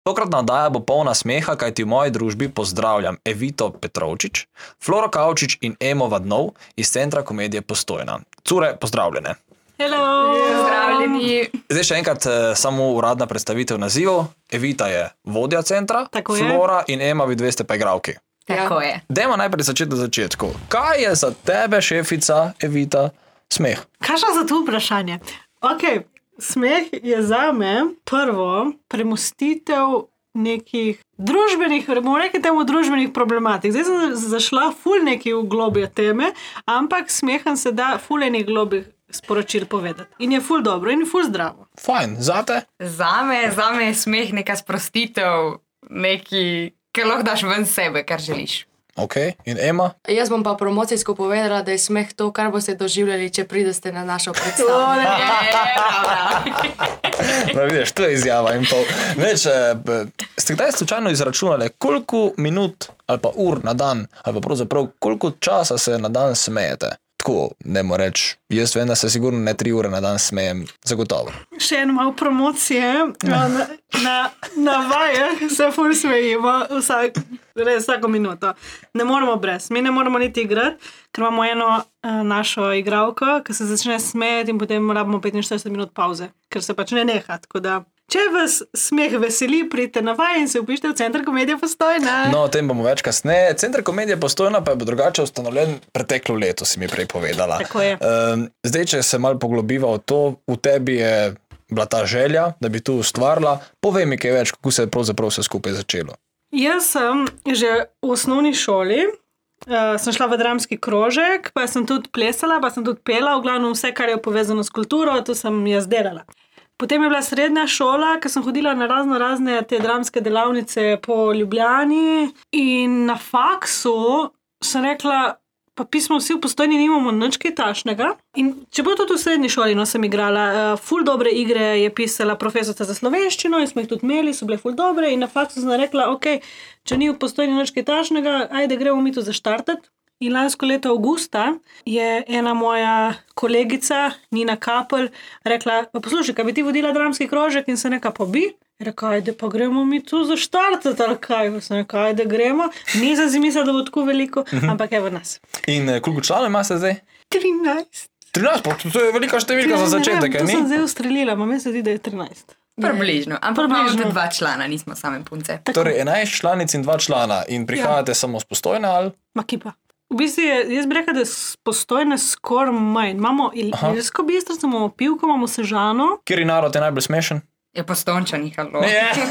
Tokratna oddaja bo polna smeha, kajti v moji družbi pozdravljam Evito Petrovčič, Floro Kavčič in Emo Vadnov iz Centra komedije Postojna. Cure, pozdravljene. Hello! Pozdravljeni. Zdaj še enkrat samo uradna predstavitev nazivov. Evita je vodja centra, Tako je. Flora in Ema, vi dve ste pa igralki. Tako je. Dajmo najprej začeti na začetku. Kaj je za tebe, šefica Evita, smeh? Kakšno za to vprašanje? Ok, smeh je za me prvo premostitev nekih družbenih, bomo rekli temu družbenih problematik. Zdaj sem zašla ful neki v globje teme, ampak smehom se da ful enih globih sporočil povedati. In je ful dobro in je ful zdravo. Fajn, zate? Zame je smeh neka sprostitev, neki, kar lahko daš ven sebe, kar želiš. Ok, in Ema? Jaz bom pa promocijsko povedala, da je smeh to, kar boste doživljali, če pridete na našo predstavo. No, vidiš, to je izjava in pol. Več, ste kdaj slučajno izračunali, koliko minut ali pa ur na dan, ali pa pravzaprav koliko časa se na dan smejete? Tako, ne moram reči, jaz vem, da se sigurno ne 3 ure na dan smejem, zagotovo. Še en malo promocije. Na vajah se ful smejimo vsako minuto. Ne moramo brez. Mi ne moramo niti igrati, ker imamo eno našo igralko, ki se začne smejati in potem rabimo 45 minut pauze, ker se pač ne neha. Tako da, če vas smeh veseli, pridite na vaje in se vpište v Center komedije Postojna. No, o tem bomo več kasneje. Center komedije Postojna pa je bo drugače ustanovljen preteklo leto, si mi prej povedala. Tako je. Zdaj, če se malo poglobiva v to, v tebi je bila ta želja, da bi tu ustvarila. Povej mi kaj več, kako se je pravzaprav vse skupaj začelo. Jaz sem že v osnovni šoli, sem šla v dramski krožek, pa sem tudi plesala, pa sem tudi pela, v glavnem vse, kar je povezano s kulturo, to sem jaz delala. Potem je bila srednja šola, ker sem hodila na razne te dramske delavnice po Ljubljani in na faksu sem rekla, pa pismo vsi v Postojni nimamo nič kaj takšnega. In če bo tudi v srednji šoli, no, sem igrala, ful dobre igre je pisala profesorica za slovenščino in smo jih tudi imeli, so bile ful dobre in na faksu sem rekla, ok, če ni v Postojni nič kaj takšnega, ajde gremo mi to zaštartati. In lansko leto avgusta je ena moja kolegica, Nina Kapelj, rekla, pa poslušaj, kaj bi ti vodila dramski krožek in se neka pa bi? Rekla, ajde pa gremo mi tu zaštartati, ali kaj? Pa se neka, ajde gremo. Nisem si mislila, da bo tako veliko, ampak evo nas. In koliko članov imate zdaj? 13. 13, pa to je velika številka za začetek, to ni? sem zdaj ustrelila, meni se zdi, da je 13. Približno, ampak imamo tudi 2 člana, nismo same punce. Torej 11 članic in 2 člana in prihajate samo z Postojne ali? Ma kipa. V bistvu je, jaz bi rekla, da je Postojne skoraj manj. Imamo Ilirsko Bistrico, imamo Pivko, imamo Sežano. Kateri narod je najbolj smešen? Je Postojnčani, halo.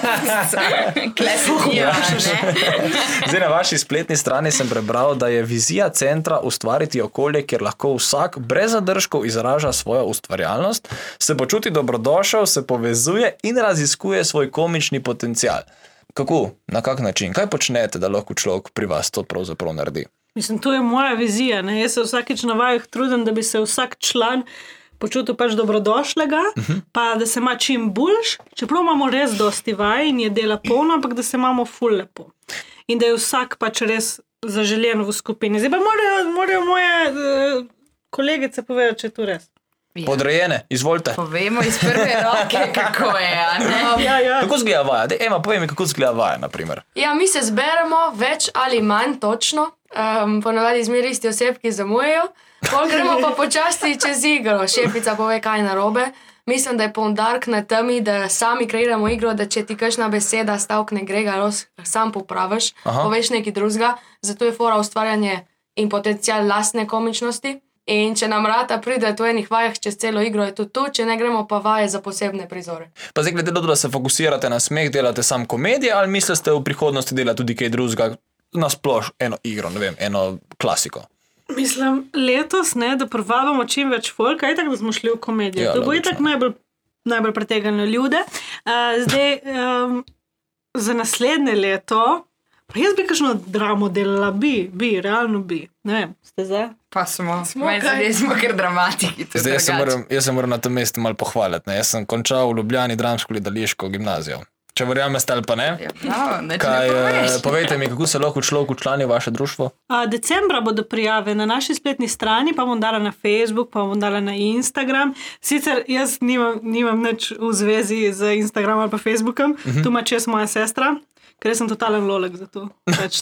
Zdaj na vaši spletni strani sem prebral, da je vizija centra ustvariti okolje, kjer lahko vsak brez zadržkov izraža svojo ustvarjalnost, se počuti dobrodošel, se povezuje in raziskuje svoj komični potencial. Kako? Na kak način? Kaj počnete, da lahko človek pri vas to pravzaprav naredi? Mislim, to je moja vizija. Ne? Jaz se vsakič na vajah trudim, da bi se vsak član počutil pač dobrodošlega, pa da se ima čim boljš, čeprav imamo res dosti vaj in je dela polno, ampak da se imamo ful lepo. In da je vsak pač res zaželjen v skupini. Zdaj pa morajo moje kolegice povedati, če je to res. Podrejene, izvolite. Povemo iz prve roke, kako je, a ne? Ja. Kako zgleda vaja? Ema, povej mi, kako zgleda vaja, naprimer. Ja, mi se zberemo več ali manj točno, ponavadi zmeri isti osebki zamujejo, pol gremo pa počasti čez igro, šefica pove, kaj je narobe. Mislim, da je poudarek na temi, da sami kreiramo igro, da če ti kakšna beseda, stavk ne gre, ga sam popraviš, poveš nekaj drugega, zato je fora ustvarjanje in potencial lastne komičnosti. In če nam rata pride v enih vajah čez celo igro, je to tu, če ne gremo pa vaje za posebne prizore. Pa zdaj glede, da se fokusirate na smeh, delate sam komedije ali mislite v prihodnosti delati tudi kaj drugega, nasploš eno igro, ne vem, eno klasiko? Mislim, letos, ne, da privabimo čim več folk, aj tako, da smo šli v komedijo. Ja, to bo itak najbolj pritegnilo ljude. Zdaj, za naslednje leto, pa jaz bi kakšno dramo delala, realno bi. Ne vem, ste zdaj? Pa smo kar dramatiki. Zdaj, jaz se moram na tem mestu malo pohvaliti. Ne? Jaz sem končal v Ljubljani dramsko gledališko gimnazijo. če verjamete ali pa ne. Povejte mi, kako se lahko človek včlani v vaše društvo? Decembra bodo prijave na naši spletni strani, pa bom dala na Facebook, pa bom dala na Instagram. Sicer jaz nimam nič v zvezi z Instagramom ali pa Facebookom, tu ima čez moja sestra, ker sem totalen lolek za to.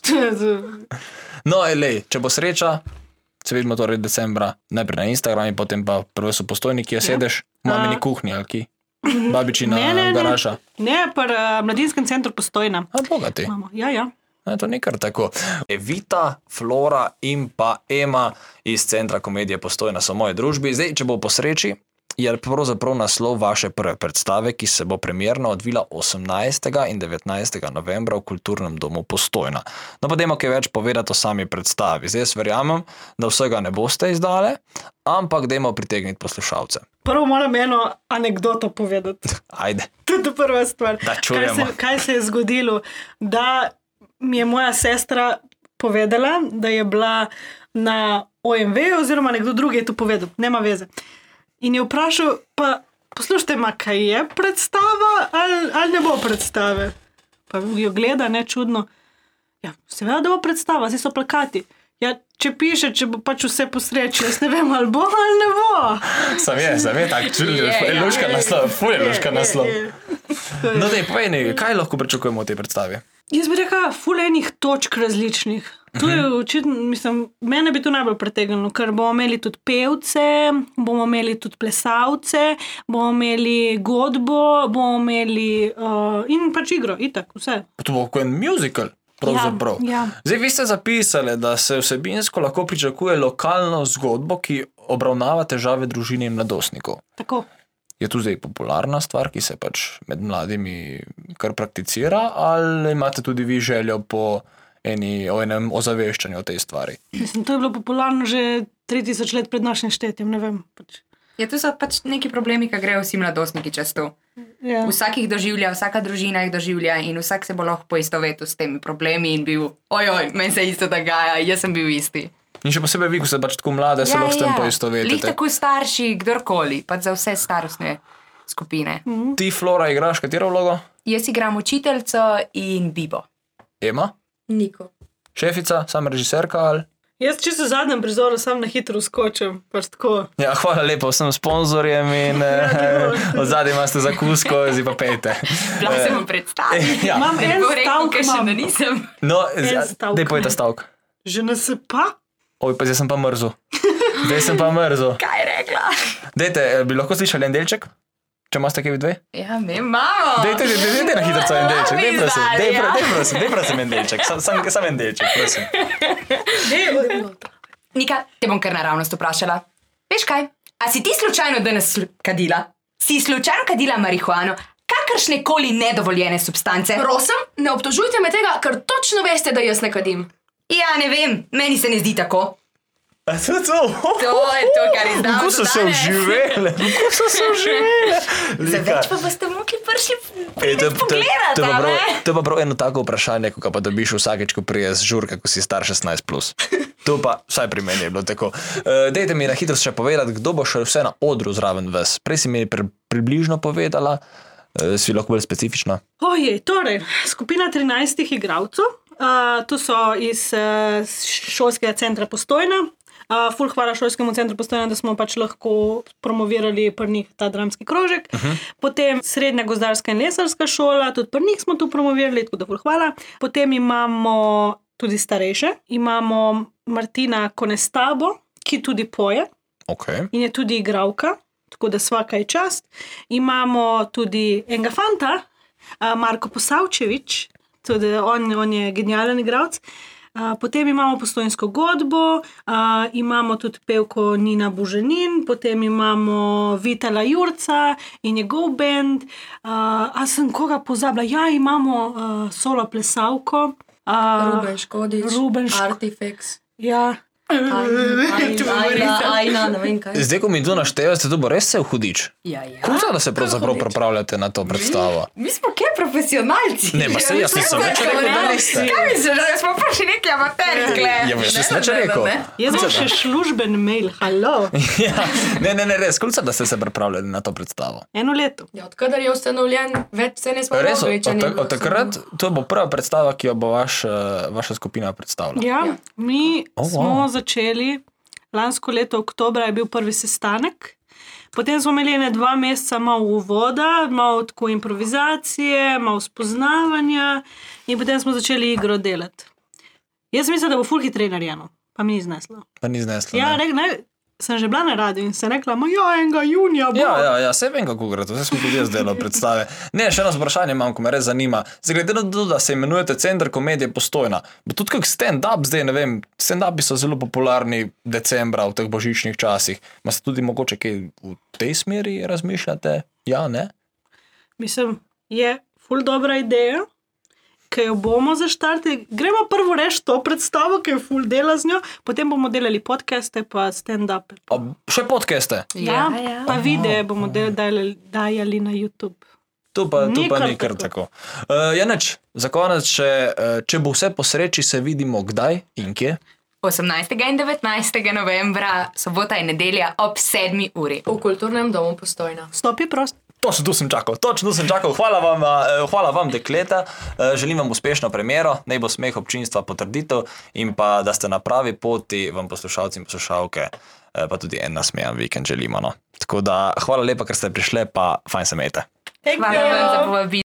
No, če bo sreča, se vidimo torej decembra, najprej na Instagramu, potem pa prvo so Postojni, ki jo sedeš, v mamini kuhinji ali ki? Babičina garaža. Ne, pa Mladinskem centru Postojna. Bogati. Ja. To ni kar tako. Vita, Flora in pa Ema iz Centra komedije Postojna so v moji družbi. Zdaj, če bo po sreči, je pravzaprav naslov vaše prve predstave, ki se bo premierno odvila 18. in 19. novembra v Kulturnem domu Postojna. No pa dajmo kaj več povedati o sami predstavi. Zdaj jaz verjamem, da vsega ne boste izdale, ampak dajmo pritegniti poslušalce. Prvo moram eno anekdoto povedati. Ajde. To je prva stvar. Da čujemo. Kaj se je zgodilo? Da mi je moja sestra povedala, da je bila na OMV oziroma nekdo drugi je to povedal. Nema veze. In je vprašal, pa poslušajte, kaj je predstava ali ne bo predstave? Pa jo gleda, ne čudno. Ja, seveda, da bo predstava, saj so plakati. Ja, če piše, če bo pač vse po sreči, jaz ne vem, ali bo ali ne bo. Sam je tak čudno, luška naslov, luška naslov. No, daj, povej mi, kaj lahko pričakujemo v tej predstavi? Jaz bi rekla, ful enih točk različnih. Tu je očitno, mene bi to najbolj pretegnilo, ker bomo imeli tudi pevce, bomo imeli tudi plesalce, bomo imeli godbo, bomo imeli in pač igro, itak, vse. To bo kot en musical, pravzaprav. Ja. Zdaj, vi ste zapisali, da se vsebinsko lahko pričakuje lokalno zgodbo, ki obravnava težave družine in mladostnikov. Tako. Je tu zdaj popularna stvar, ki se pač med mladimi kar prakticira, ali imate tudi vi željo po enem ozaveščanju o tej stvari? To je bilo popularno že 3000 let pred našim štetjem, ne vem. Tu so pač neki problemi, ki grejo vsi mladostniki čez to. Ja. Vsak jih doživlja, vsaka družina jih doživlja in vsak se bo lahko poistovetil s temi problemi in bil, meni se isto dogaja, jaz sem bil isti. In še posebej vi, ko ste pač tako mlade, se lahko s tem poistovetite. Lih tako starši, kdorkoli, pač za vse starostne skupine. Ti, Flora, igraš katero vlogo? Jaz igram učiteljico in Bibo. Ema? Niko. Šefica, sam režiserka ali? Jaz čisto v zadnjem prizoru sam na hitro skočim, pač tako. Ja, hvala lepo vsem sponzorjem in od zadaj imate zakusko, zdaj pa pejte. Lahko se mu predstavim. Ja. Imam en stavk, še da nisem. No, daj pojte stavk. Že nas pa? Oj, pa zdaj sem pa mrzel. Kaj je rekla? Dajte, bi lahko slišali en delček? Če imate kaj dve? Ja, ne, imamo. Dajte na hitro en delček. Daj prosim en delček. Sam en delček, prosim. Nika, te bom kar naravnost vprašala. Veš kaj? A si ti slučajno danes kadila? Si slučajno kadila marihuano? Kakršne koli nedovoljene substance? Prosim, ne obtožujte me tega, ker točno veste, da jaz ne kadim. Ja, ne vem, meni se ne zdi tako. To je to, kar je zdaj. Kako so se uživele? Za več pa boste mogli prši pogledati, To je pa prav eno tako vprašanje, ko pa dobiš vsakeč, ko priješ žurka, ko si star 16+. To pa, vsaj pri meni je bilo tako. Dajte mi na hitro še povedati, kdo bo še vse na odru zraven vas. Prej si mi približno povedala, si lahko bolj specifična. Torej, skupina 13 igralcev, tu so iz šolskega centra Postojna. Ful hvala šolskemu centru Postojna, da smo pač lahko promovirali pri njih ta dramski krožek. Potem srednja gozdarska in lesarska šola, tudi pri njih smo tu promovirali, tako da ful hvala. Potem imamo tudi starejše, imamo Martina Konestabo, ki tudi poje in je tudi igralka, tako da svaka je čast. Imamo tudi enega fanta, Marko Posavčevič, tudi on je genijalen igralec. Potem imamo postojnsko godbo, imamo tudi pevko Nina Buženin, potem imamo Vitala Jurca in njegov band. A sem koga pozabila? Ja, imamo solo plesalko. Ruben Škodič, Artifex. Ja. Ajna, ne vem kaj. Zdaj, ko mi to naštevate, to bo res se hudič. Ja. Kako da se pravzaprav pripravljate na to predstavo? Mi smo kje profesionalci. Ne, pa se jaz nisem več rekel, da niste. Kaj misliš, da smo pa še neki amaterji, gle? Ja, veš, sem več rekel. Jaz imam še služben mail, halo. Ja, ne, res, koliko da ste se pripravljali na to predstavo? 1 leto. Ja, odkar je ustanovljen, več se ne smo Res, mogli, če ni bilo od takrat, to bo prva predstava, ki jo bo vaša skupina predstavila. Ja, mi wow. smo začeli, lansko leto oktobra je bil prvi sestanek, potem smo imeli 2 meseca malo uvoda, malo tako improvizacije, malo spoznavanja in potem smo začeli igro delati. Jaz mislim, da bo ful hitreje narejeno, pa mi ni zneslo. Ja, sem že bila na radiju in sem rekla, ja, 1. junija bo. Ja, se vem, kako gre to, vse smo tudi jaz delal predstave. Ne, še eno vprašanje imam, ko me res zanima. Glede na to, da se imenujete Center komedije Postojna, bo tudi kak stand-up zdaj, ne vem, stand-upi so zelo popularni decembra v teh božičnih časih. Ma se tudi mogoče kaj v tej smeri razmišljate? Ja, ne? Mislim, je ful dobra ideja, ki jo bomo zaštartili. Gremo prvo reči to predstavo, ki je ful dela z njo, potem bomo delali podcaste pa stand-upe. Še podcaste? Ja, pa videe bomo dajali na YouTube. Tu pa ni kar tako. Janeč, za konec, če bo vse po sreči, se vidimo kdaj in kje? 18. in 19. novembra, sobota in nedelja ob 7. uri. V Kulturnem domu Postojna. Stopi prost. Točno tu sem čakal. Hvala vam, dekleta. Želim vam uspešno premiero, naj bo smeh občinstva potrditev in pa, da ste na pravi poti, vam poslušalci in poslušalke, pa tudi en nasmejan vikend želimo. No. Tako da, hvala lepa, ker ste prišli, pa fajn se imejte. Hvala vam za povabilo.